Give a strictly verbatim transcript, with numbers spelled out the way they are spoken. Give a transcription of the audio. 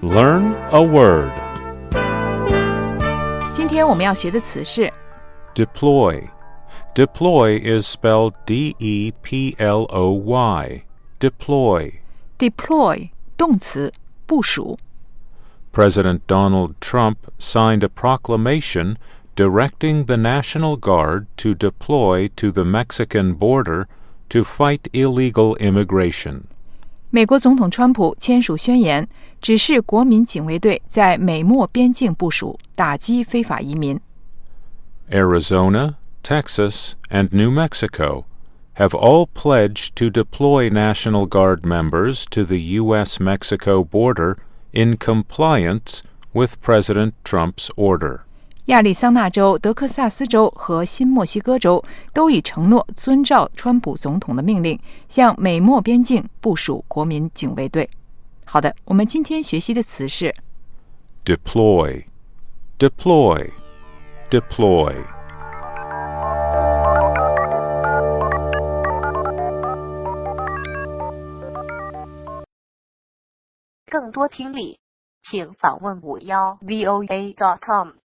Learn a word. 今天我们要学的词是 Deploy. Deploy is spelled D E P L O Y. Deploy. deploy 动词部署。 President Donald Trump signed a proclamation directing the National Guard to deploy to the Mexican border to fight illegal immigration. 美国总统川普签署宣言，指示国民警卫队在美墨边境部署，打击非法移民。 Arizona, Texas, and New Mexico have all pledged to deploy National Guard members to the U S Mexico border in compliance with President Trump's order. 亚利桑那州、德克萨斯州和新墨西哥州都已承诺遵照川普总统的命令，向美墨边境部署国民警卫队。好的，我们今天学习的词是 Deploy. Deploy. Deploy. 更多听力，请访问五幺 V O A dot com。